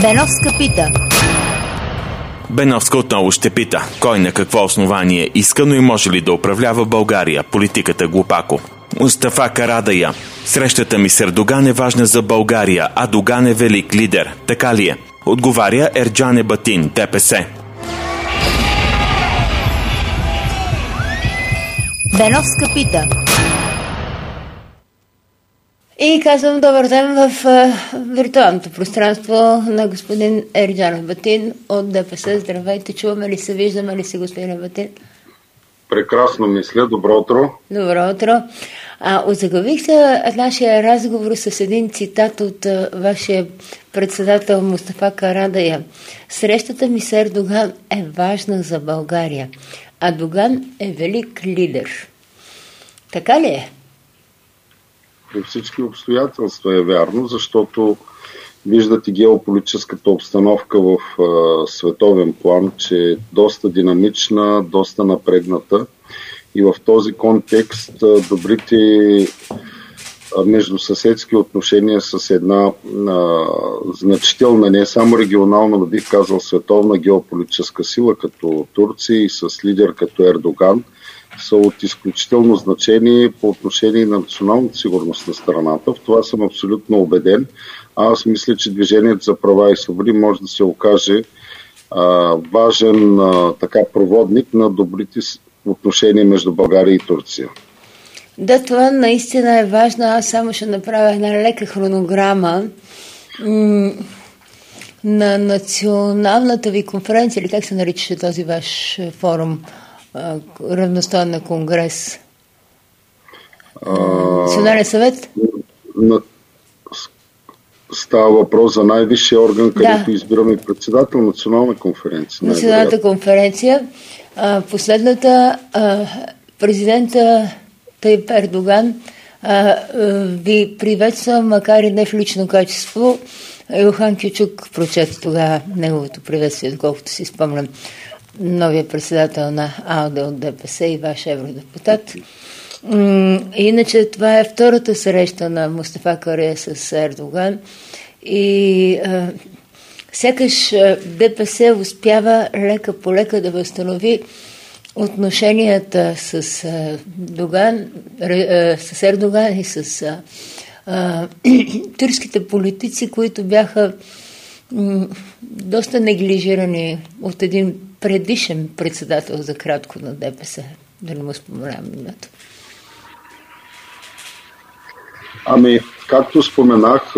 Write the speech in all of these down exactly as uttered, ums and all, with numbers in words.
Беновска пита. Беновска отново ще пита, кой на какво основание иска, но и може ли да управлява България, политиката глупако. Мустафа Карадайъ: срещата ми с Ердоган е важна за България, а Доган е велик лидер. Така ли е? Отговаря Ерджан Ебатин, ДПС. Беновска пита. И казвам добър ден в а, виртуалното пространство на господин Ерджан Ебатин от ДПС. Здравейте, чуваме ли се, виждаме ли се, господин Ебатин? Прекрасно мисля, добро утро. Добро утро. А, озаглавихте нашия разговор с един цитат от а, вашия председател Мустафа Карадайъ. Срещата ми с Ердоган е важна за България, а Доган е велик лидер. Така ли е? При всички обстоятелства е вярно, защото виждате геополитическата обстановка в а, световен план, че е доста динамична, доста напрегната и в този контекст а, добрите а, междусъседски отношения с една а, значителна, не само регионална, но бих казал световна геополитическа сила като Турция и с лидер като Ердоган са от изключително значение по отношение на националната сигурност на страната. В това съм абсолютно убеден. Аз мисля, че Движението за права и свободи може да се окаже а, важен а, така проводник на добрите отношения между България и Турция. Да, това наистина е важно. Аз само ще направя една лека хронограма м- на националната ви конференция, или как се наричаше този ваш форум? Равностоен конгрес. Национален съвет? На... Става въпрос за най-висшия орган, където да. избираме председател на национална конференция. Националната конференция. А, последната а, президента Тайип Ердоган а, а, ви приветства, макар и не в лично качество. Илхан Кючук прочете тогава неговото приветствие, доколкото си спомням. Новия председател на АЛДЕ от ДПС и ваш евродепутат. Иначе това е втората среща на Мустафа Карадайъ с Ердоган и а, сякаш ДПС успява лека по лека да възстанови отношенията с, а, Доган, а, с Ердоган и с а, а, турските политици, които бяха м, доста неглижирани от един предишен председател за кратко на ДПС. Да не му споменавам името. Ами, както споменах,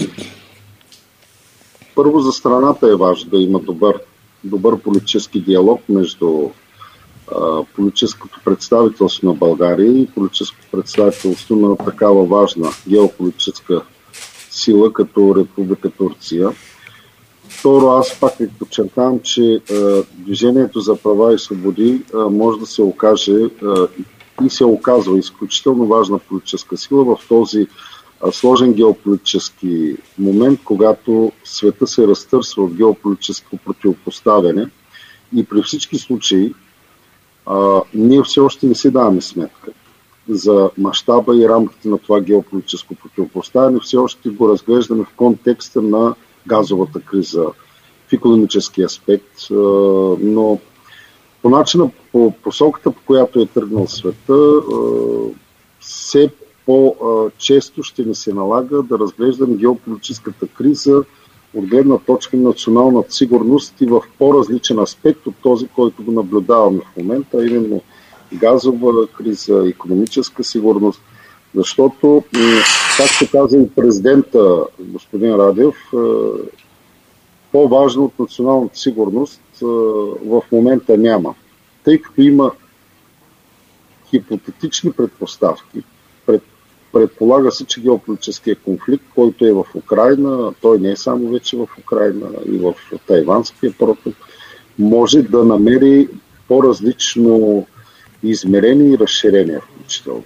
първо за страната е важно да има добър, добър политически диалог между а, политическото представителство на България и политическото представителство на такава важна геополитическа сила като Република Турция. Второ, аз пак ви подчертавам, че е, Движението за права и свободи е, може да се окаже е, и се оказва изключително важна политическа сила в този е, сложен геополитически момент, когато света се разтърсва от геополитическо противопоставяне и при всички случаи е, ние все още не си даваме сметка за мащаба и рамките на това геополитическо противопоставяне. Все още го разглеждаме в контекста на газовата криза в икономически аспект, но по начина, по посоката, по която е тръгнал света, все по-често ще ни се налага да разглеждаме геополитическата криза от гледна точка на националната сигурност и в по-различен аспект от този, който го наблюдаваме в момента, а именно газова криза, икономическа сигурност. Защото, както каза и президента господин Радев, по-важно от националната сигурност в момента няма. Тъй като има хипотетични предпоставки, пред, предполага се, че геополитическия конфликт, който е в Украйна, той не е само вече в Украйна, и в Тайванския проток, може да намери по-различно измерение и разширение включително.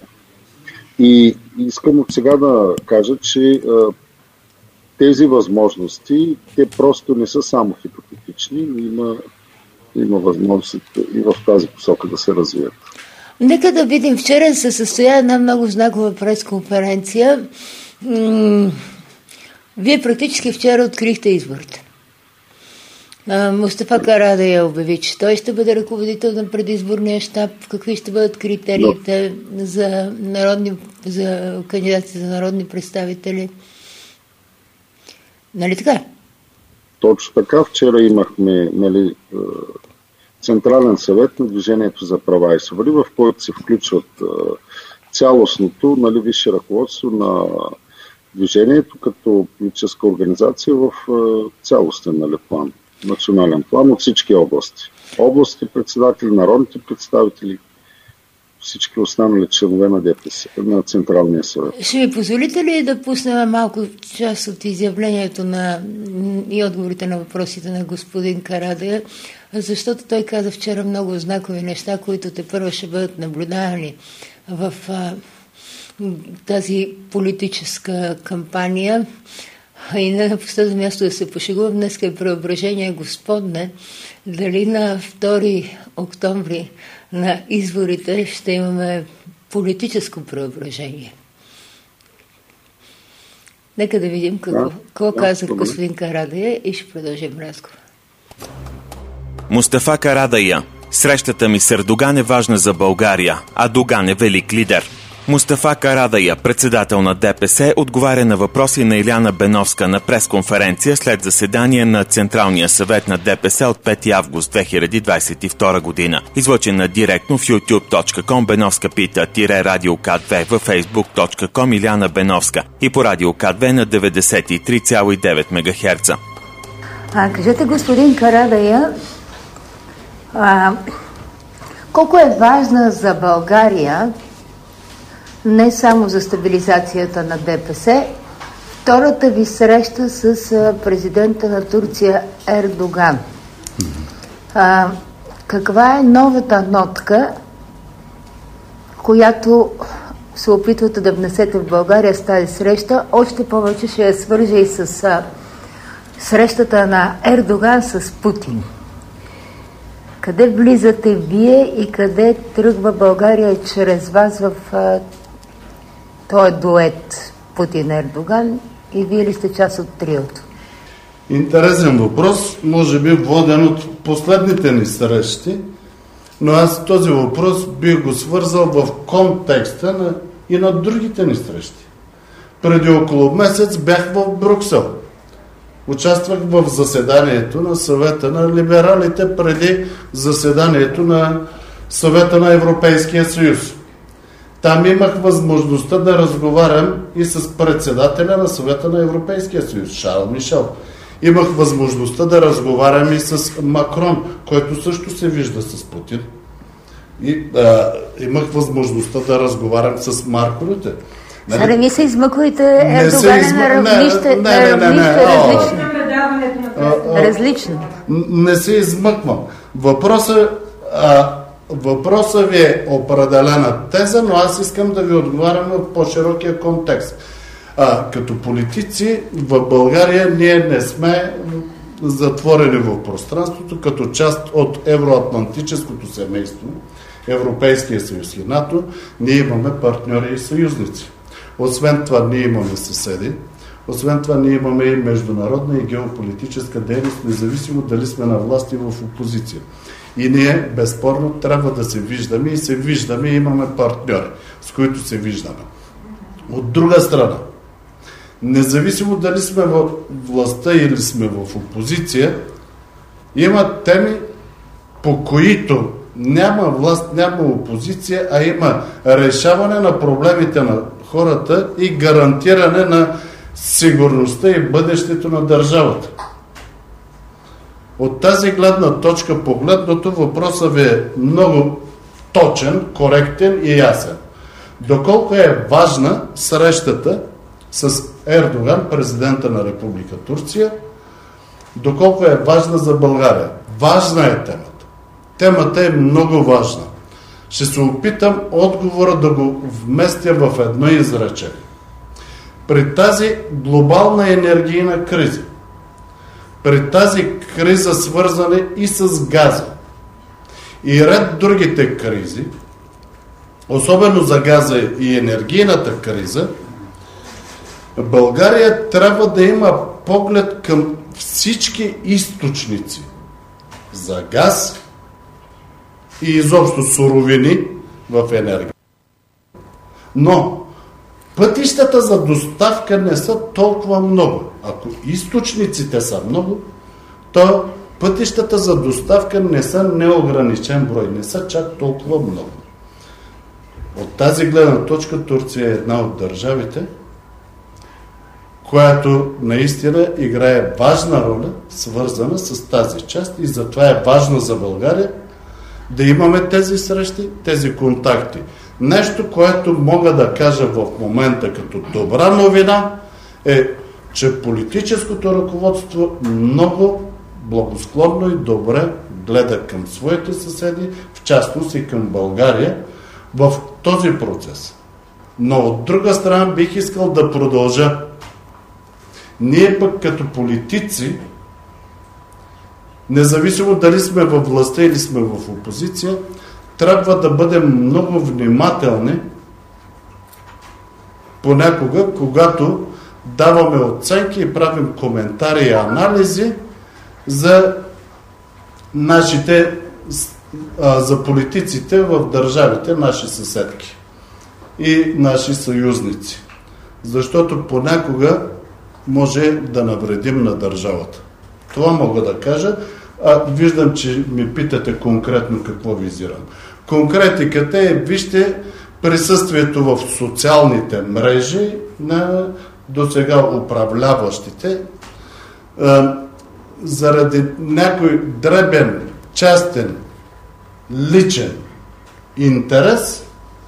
И искам от сега да кажа, че а, тези възможности, те просто не са само хипотетични, но има, има възможност и в тази посока да се развият. Нека да видим. Вчера се състоя една много знакова пресконференция. М- Вие практически вчера открихте изборите. Мустафа Карадайъ обяви, че той ще бъде ръководител на предизборния щаб. Какви ще бъдат критериите Но... за, народни, за кандидати за народни представители? Нали така? Точно така. Вчера имахме нали, Централен съвет на Движението за права и свободи, в който се включват цялостното нали, висше ръководство на движението като политическа организация в цялостен нали, план, национален план от всички области. Областите председатели, народните представители, всички останали членове на ДПС, на Централния съвет. Ще ми позволите ли да пуснем малко част от изявлението на, и отговорите на въпросите на господин Карадайъ, защото той каза вчера много знакови неща, които тепърва ще бъдат наблюдавани в а, тази политическа кампания. И не на последно място да се пошегувам, днес е преображение Господне, дали на втори октомври на изборите ще имаме политическо преображение. Нека да видим какво, да, какво да, каза да, господин Карадайъ и ще продължим разговор. Мустафа Карадайъ. Срещата ми с Ердоган е важна за България, а Доган е велик лидер. Мустафа Карадайъ, председател на ДПС, отговаря на въпроси на Иляна Беновска на пресконференция след заседание на Централния съвет на ДПС от пети август две хиляди двадесет и втора година. Излъчена директно в ютуб точка ком Беновска пита радио К две, във фейсбук точка ком Иляна Беновска и по радио К две на деветдесет и три цяло и девет мегахерца. А, кажете, господин Карадайъ, а, колко е важна за България не само за стабилизацията на ДПС, втората ви среща с президента на Турция Ердоган. А, каква е новата нотка, която се опитвате да внесете в България с тази среща? Още повече ще я свържа и с а, срещата на Ердоган с Путин. Къде влизате вие и къде тръгва България чрез вас в а, този дует Путин-Ердоган и вие ли сте част от триото? Интересен въпрос, може би воден от последните ни срещи, но аз този въпрос бих го свързал в контекста на, и на другите ни срещи. Преди около месец бях в Брюксел. Участвах в заседанието на съвета на либералите преди заседанието на съвета на Европейския съюз. Там имах възможността да разговарям и с председателя на съвета на Европейския съюз, Шарл Мишел. Имах възможността да разговарям и с Макрон, който също се вижда с Путин. И а, имах възможността да разговарям с Марко Рюте. Сега не ми се измъквайте, Ердоган е на равнище различно. Различно. Не се измъквам. Въпросът Въпросът ви е определена теза, но аз искам да ви отговарям в по-широкия контекст. А, като политици в България ние не сме затворени в пространството, като част от евроатлантическото семейство, Европейския съюз и НАТО, ние имаме партньори и съюзници. Освен това ние имаме съседи, освен това ние имаме и международна и геополитическа дейност, независимо дали сме на власт и в опозиция. И ние, безспорно, трябва да се виждаме и се виждаме и имаме партньори, с които се виждаме. От друга страна, независимо дали сме в властта или сме в опозиция, има теми, по които няма власт, няма опозиция, а има решаване на проблемите на хората и гарантиране на сигурността и бъдещето на държавата. От тази гледна точка погледнато въпросът ви е много точен, коректен и ясен. Доколко е важна срещата с Ердоган, президента на Република Турция, доколко е важна за България? Важна е темата. Темата е много важна. Ще се опитам отговора да го вместя в едно изречение. При тази глобална енергийна криза, при тази криза, свързана и с газа, и ред другите кризи, особено за газа и енергийната криза, България трябва да има поглед към всички източници за газ и изобщо суровини в енергия. Но пътищата за доставка не са толкова много. Ако източниците са много, то пътищата за доставка не са неограничен брой, не са чак толкова много. От тази гледна точка Турция е една от държавите, която наистина играе важна роля, свързана с тази част, и затова е важно за България да имаме тези срещи, тези контакти. Нещо, което мога да кажа в момента като добра новина е, че политическото ръководство много благосклонно и добре гледа към своите съседи, в частност и към България в този процес. Но от друга страна бих искал да продължа. Ние пък като политици, независимо дали сме във властта или сме в опозиция, трябва да бъдем много внимателни понякога, когато даваме оценки и правим коментари и анализи за нашите, за политиците в държавите, наши съседки и наши съюзници. Защото понякога може да навредим на държавата. Това мога да кажа. А, виждам, че ми питате конкретно какво визирам. Конкретиката е, вижте, присъствието в социалните мрежи на досега управляващите а, заради някой дребен, частен, личен интерес,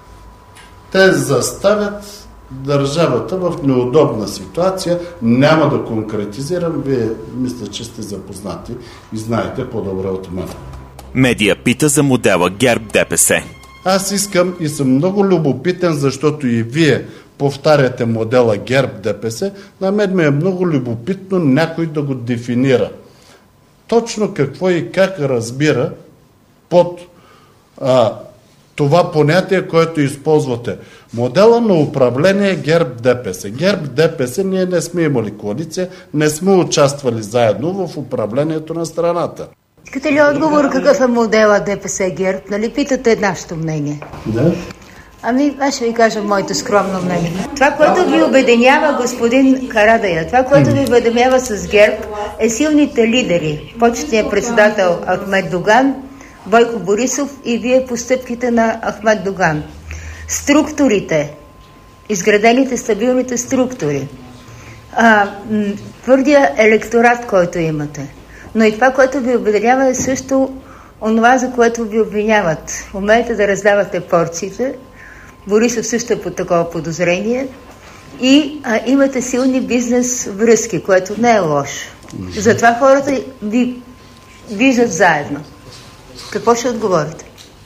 те заставят държавата в неудобна ситуация. Няма да конкретизирам, вие мисля, че сте запознати и знаете по-добре от мен. Медия пита за модела ГЕРБ-ДПС. Аз искам и съм много любопитен, защото и вие повтаряте модела ГЕРБ-ДПС. На мен ми е много любопитно някой да го дефинира. Точно какво и как разбира под а, това понятие, което използвате. Модела на управление ГЕРБ-ДПС. ГЕРБ-ДПС, ние не сме имали коалиция, не сме участвали заедно в управлението на страната. Искате ли отговор какъв е модела ДПС-ГЕРБ? Нали питате нашето мнение? Да. Ами, аз ще ви кажа моето скромно мнение. Това, което ви обединява, господин Карадайъ, това, което ви обединява с ГЕРБ, е силните лидери. Почетният председател Ахмед Доган, Бойко Борисов и вие постъпките на Ахмед Доган. Структурите, изградените стабилните структури, а, твърдия електорат, който имате. Но и това, което ви обединява, е също онова, за което ви обвиняват. Умеете да раздавате порциите, Борисов също е под такова подозрение, и а, имате силни бизнес връзки, което не е лошо. Затова хората ви виждат заедно. Какво ще отговорите?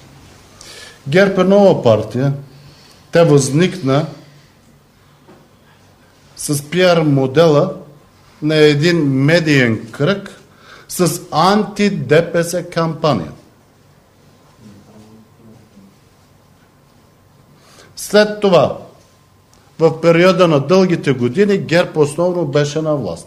ГЕРБ е нова партия. Тя възникна с пиар модела на един медиен кръг с анти-ДПС кампания. След това, в периода на дългите години, ГЕРБ основно беше на власт.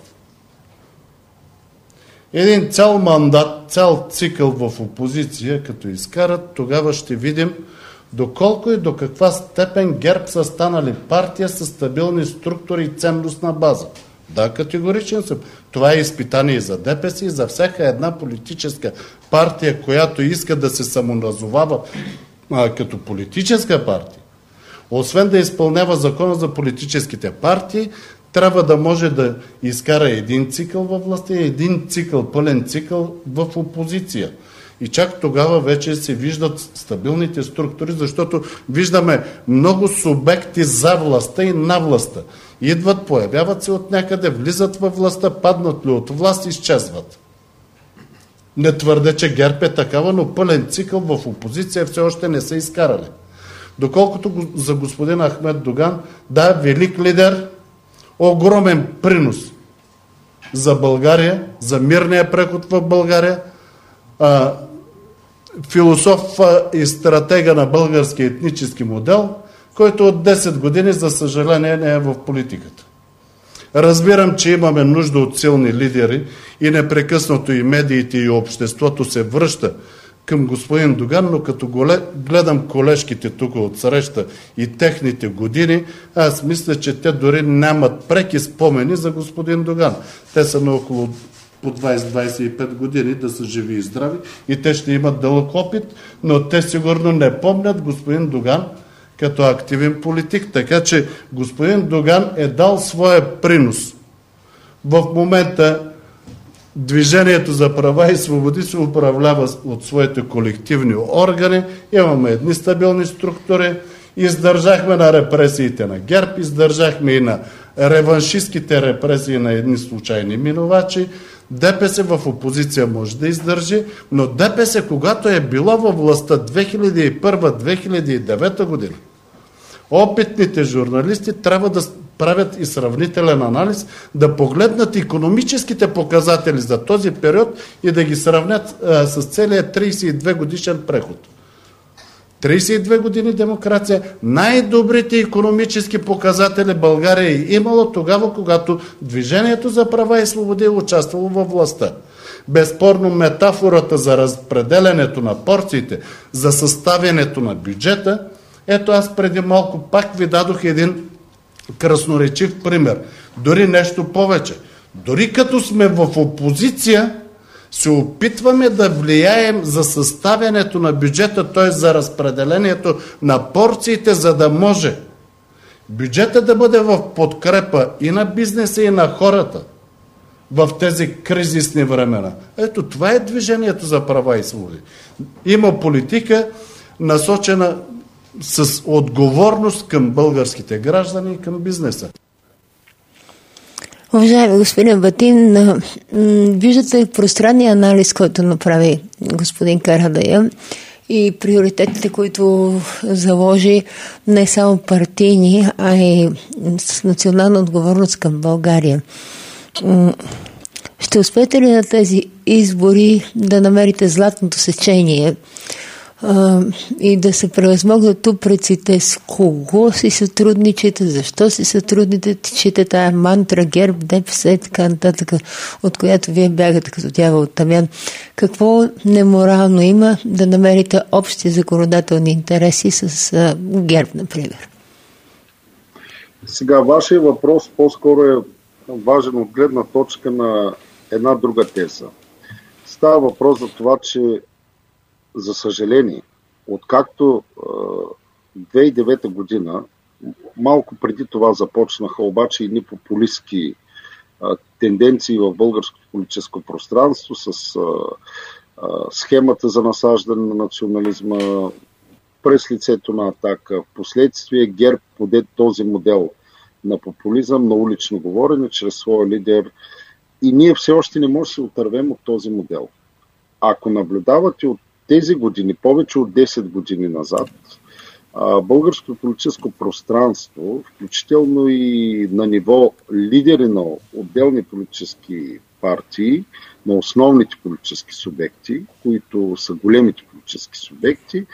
Един цял мандат, цял цикъл в опозиция, като изкарат, тогава ще видим доколко и до каква степен ГЕРБ са станали партия с стабилни структури и ценностна база. Да, категоричен съм. Това е изпитание и за ДПС, и за всяка една политическа партия, която иска да се самоназовава а, като политическа партия. Освен да изпълнява закона за политическите партии, трябва да може да изкара един цикъл във властта и един цикъл, пълен цикъл в опозиция. И чак тогава вече се виждат стабилните структури, защото виждаме много субекти за властта и на властта. Идват, появяват се от някъде, влизат във властта, паднат ли от власт, изчезват. Не твърде, че ГЕРБ е такава, но пълен цикъл в опозиция все още не са изкарали. Доколкото за господин Ахмед Доган, да, велик лидер, огромен принос за България, за мирния преход в България, а, философ и стратега на българския етнически модел, който от десет години, за съжаление, не е в политиката. Разбирам, че имаме нужда от силни лидери и непрекъснато и медиите и обществото се връща към господин Доган, но като гледам колежките тук от среща и техните години, аз мисля, че те дори нямат преки спомени за господин Доган. Те са на около по двайсет до двайсет и пет години, да са живи и здрави и те ще имат дълъг опит, но те сигурно не помнят господин Доган като активен политик. Така че господин Доган е дал своя принос. В момента Движението за права и свободи се управлява от своите колективни органи. Имаме едни стабилни структури. Издържахме на репресиите на ГЕРБ, издържахме и на реваншистските репресии на едни случайни минувачи. ДПС в опозиция може да издържи, но ДПС, когато е било във властта две хиляди и първа до две хиляди и девета година, опитните журналисти трябва да правят и сравнителен анализ, да погледнат икономическите показатели за този период и да ги сравнят а, с целия трийсет и две годишен преход. трийсет и две години демокрация, най-добрите икономически показатели България е имало тогава, когато Движението за права и свободи е участвало във властта. Безспорно метафората за разпределянето на порциите, за съставянето на бюджета, ето аз преди малко пак ви дадох един красноречив пример. Дори нещо повече. Дори като сме в опозиция, се опитваме да влияем за съставянето на бюджета, т.е. за разпределението на порциите, за да може бюджета да бъде в подкрепа и на бизнеса, и на хората в тези кризисни времена. Ето това е Движението за права и свободи. Има политика насочена с отговорност към българските граждани и към бизнеса. Уважаеми господин Батин, виждате пространния анализ, който направи господин Карадайъ и приоритетите, които заложи не само партийни, а и с национална отговорност към България. Ще успеете ли на тези избори да намерите златното сечение и да се превъзмогнат упреците с кого си сътрудничите, защо си сътрудничите, тая мантра, ГЕРБ, ДПС и така нататък, от която вие бягате като дявол от тамян. Какво неморално има да намерите общи законодателни интереси с ГЕРБ, например? Сега, вашия въпрос по-скоро е важен от гледна точка на една друга теза. Става въпрос за това, че за съжаление, откакто две хиляди и девета година, малко преди това започнаха обаче едни популистки а, тенденции в българското политическо пространство с а, а, схемата за насаждане на национализма през лицето на Атака. Впоследствие ГЕРБ поде този модел на популизъм, на улично говорене чрез своя лидер и ние все още не можем да се отървем от този модел. Ако наблюдавате от тези години, повече от десет години назад, българското политическо пространство, включително и на ниво лидери на отделни политически партии, на основните политически субекти, които са големите политически субекти,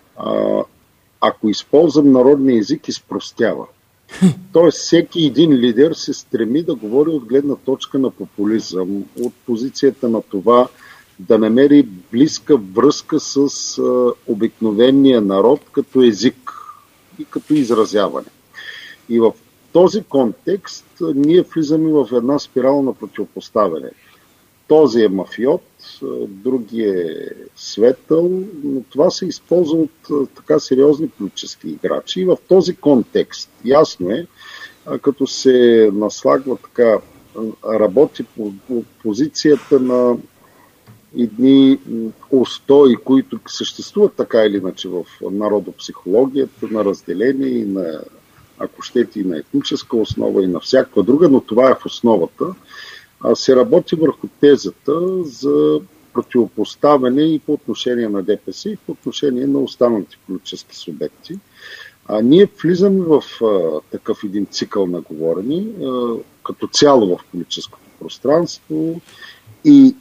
ако използвам народния език, изпростява. Тоест всеки един лидер се стреми да говори от гледна точка на популизъм, от позицията на това да намери близка връзка с а, обикновения народ като език и като изразяване. И в този контекст а, ние влизаме в една спирала на противопоставяне. Този е мафиот, а, други е светъл, но това се използва от а, така сериозни политически играчи. И в този контекст, ясно е, а, като се наслагва така, а, работи по, по позицията на едни устои, които съществуват така или иначе в народопсихологията, на разделение и на, ако щете, и на етническа основа, и на всякаква друга, но това е в основата, се работи върху тезата за противопоставяне и по отношение на ДПС, и по отношение на останалите политически субекти. А ние влизаме в а, такъв един цикъл на говорене, а, като цяло в политическото пространство и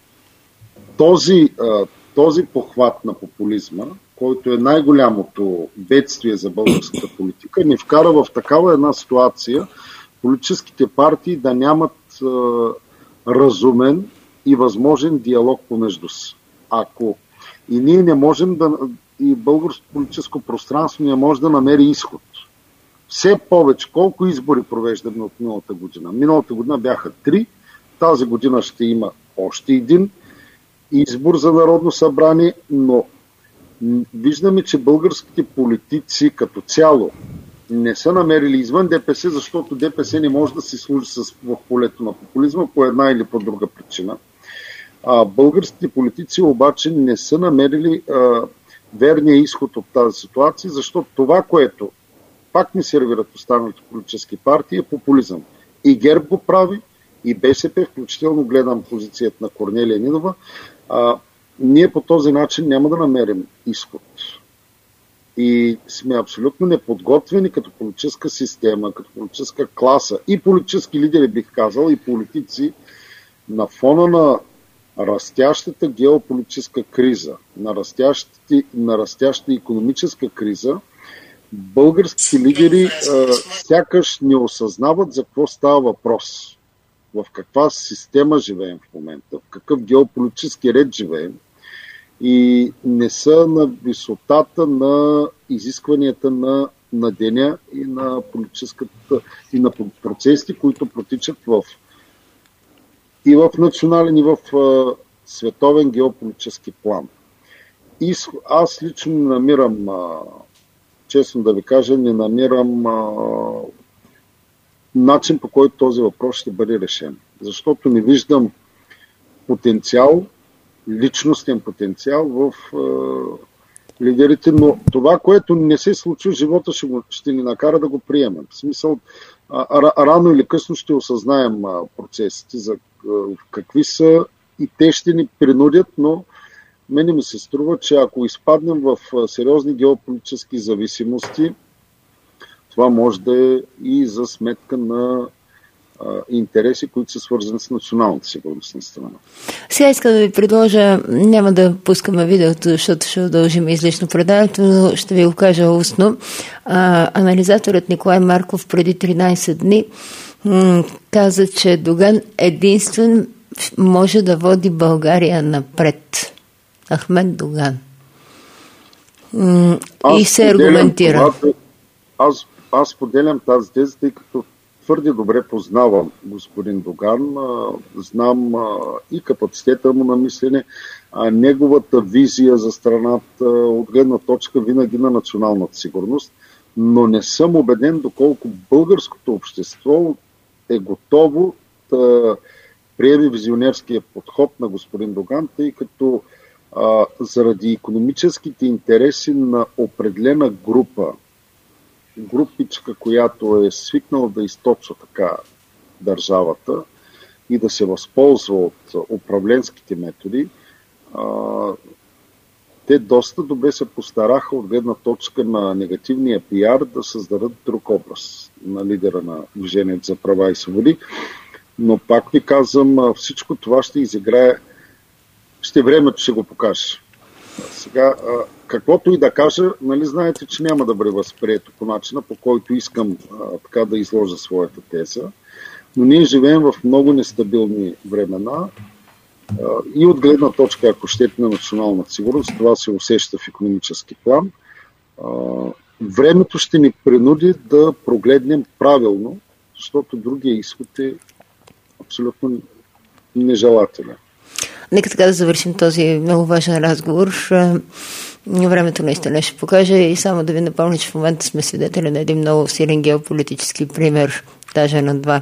Този, този похват на популизма, който е най-голямото бедствие за българската политика, ни вкара в такава една ситуация, политическите партии да нямат а, разумен и възможен диалог помежду си. Ако и ние не можем да, и българското политическо пространство не може да намери изход. Все повече, колко избори провеждаме от миналата година? Миналата година бяха три, тази година ще има още един избор за Народно събрание, но виждаме, че българските политици като цяло не са намерили извън ДПС, защото ДПС не може да се служи с, в полето на популизма по една или по друга причина. А българските политици обаче не са намерили а, верния изход от тази ситуация, защото това, което пак ни сервират останалите политически партии, е популизъм. И ГЕРБ го прави, и БСП, включително гледам позицията на Корнелия Нинова, а, ние по този начин няма да намерим изход. И сме абсолютно неподготвени като политическа система, като политическа класа и политически лидери, бих казал, и политици на фона на растящата геополитическа криза, на растящата икономическа криза. Българските лидери а, сякаш не осъзнават за какво става въпрос, в каква система живеем в момента, в какъв геополитически ред живеем и не са на висотата на изискванията на, на деня и на политическата и на процесите, които протичат в и в национален, и в а, световен геополитически план. И аз лично не намирам, а, честно да ви кажа, не намирам а, начин, по който този въпрос ще бъде решен. Защото не виждам потенциал, личностен потенциал в а, лидерите, но това, което не се случва, живота ще, го, ще ни накара да го приемем. В смисъл, а, а, рано или късно ще осъзнаем а, процесите, за какви са и те ще ни принудят, но мене ми се струва, че ако изпаднем в сериозни геополитически зависимости, това може да е и за сметка на а, интереси, които са свързани с националната сигурност на страна. Сега искам да ви предложа, няма да пускаме видеото, защото ще удължим излишно предаването, но ще ви го кажа устно. А, анализаторът Николай Марков преди тринайсет дни м- каза, че Доган единствен може да води България напред. Ахмед Доган. М- и се аргументира. Това, аз, аз поделям тази теза, тъй като твърде добре познавам господин Доган, а, знам а, и капацитета му на мислене, а неговата визия за страната от гледна точка винаги на националната сигурност, но не съм убеден доколко българското общество е готово да приеме визионерския подход на господин Доган, тъй като а, заради икономическите интереси на определена група, групичка, която е свикнала да източва така държавата и да се възползва от управленските методи, а, те доста добре се постараха от гледна точка на негативния пиар да създадат друг образ на лидера на Движението за права и свободи. Но пак ви казвам, всичко това ще изиграе, ще времето ще го покаже. Сега, каквото и да кажа, нали знаете, че няма да бъде възприето по начина, по който искам а, така да изложа своята теза. Но ние живеем в много нестабилни времена а, и от гледна точка, ако щете, на националната сигурност, това се усеща в икономически план. А, времето ще ни принуди да прогледнем правилно, защото другия изход е абсолютно нежелателен. Нека така да завършим този много важен разговор. Времето наистина ще покаже и само да ви напомня, че в момента сме свидетели на един много силен геополитически пример, даже на два.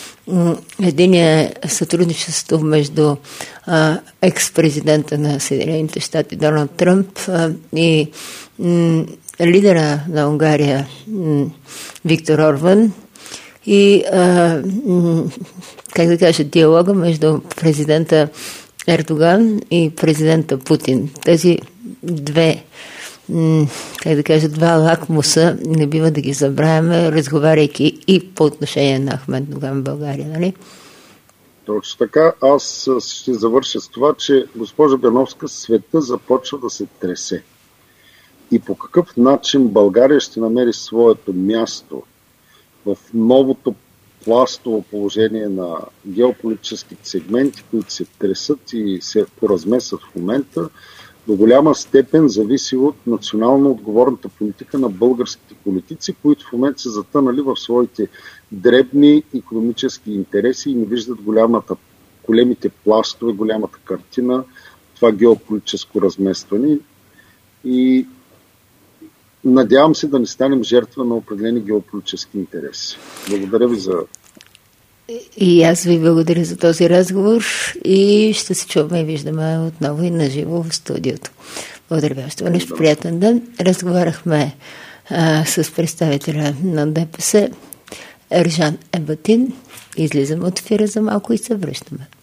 Единият е сътрудничество между а, екс-президента на Съединените щати Доналд Тръмп а, и м, лидера на Унгария м, Виктор Орбан и а, м, как да кажа, диалога между президента Ердоган и президента Путин. Тези две, как да кажа, два лакмуса не бива да ги забравяме, разговаряйки и по отношение на Ахмед Доган в България, нали? Точно така. Аз ще завърша с това, че госпожа Беновска, света започва да се тресе. И по какъв начин България ще намери своето място в новото пластово положение на геополитическите сегменти, които се тресат и се поразмесват в момента, до голяма степен зависи от национално отговорната политика на българските политици, които в момента са затънали в своите дребни икономически интереси и не виждат голямата, големите пластове, голямата картина, това геополитическо разместване. И надявам се да не станем жертва на определени геополитически интереси. Благодаря ви за... И аз ви благодаря за този разговор и ще се чуваме и виждаме отново и наживо в студиото. Благодаря ви още веднъж. Приятен ден. Разговаряхме а, с представителя на ДПС Ерджан Ебатин. Излизаме от ефира за малко и се връщаме.